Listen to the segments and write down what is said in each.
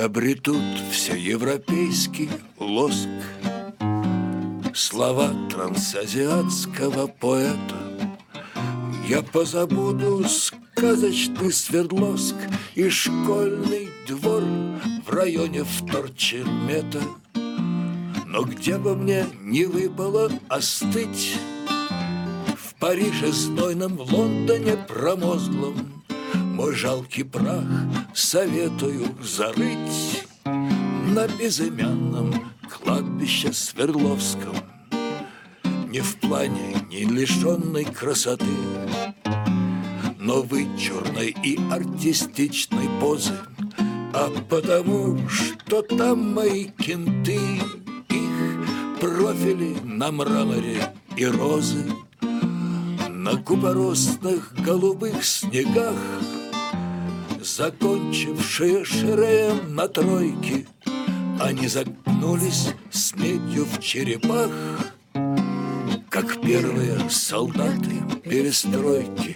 обретут все европейский лоск слова трансазиатского поэта. Я позабуду сказочный Свердловск и школьный двор в районе вторчермета. Но где бы мне не выпало остыть, в Париже знойном, в Лондоне промозглом, мой жалкий прах советую зарыть на безымянном кладбище Свердловском. Не в плане, не лишенной красоты, но вычурной и артистичной позы, а потому, что там мои кенты, их профили на мраморе и розы. На купоросных голубых снегах, закончившие шереем на тройке, они загнулись с медью в черепах, как первые солдаты перестройки.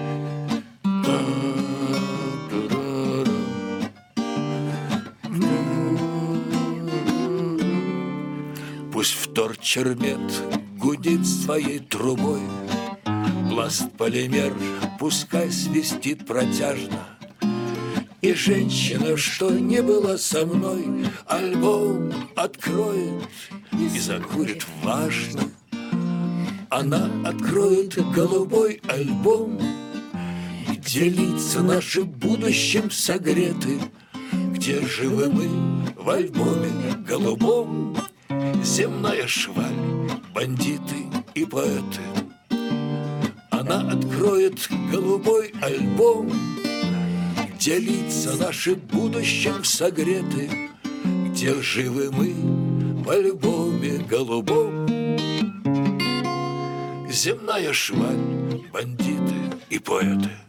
Пусть вторчермет гудит своей трубой, пласт-полимер пускай свистит протяжно, и женщина, что не была со мной, альбом откроет и закурит важно. Она откроет голубой альбом, где лица наши будущим согреты, где живы мы в альбоме голубом, земная шваль, бандиты и поэты. Она откроет голубой альбом, где лица наши будущим согреты, где живы мы в альбоме голубом, земная шваль, бандиты и поэты.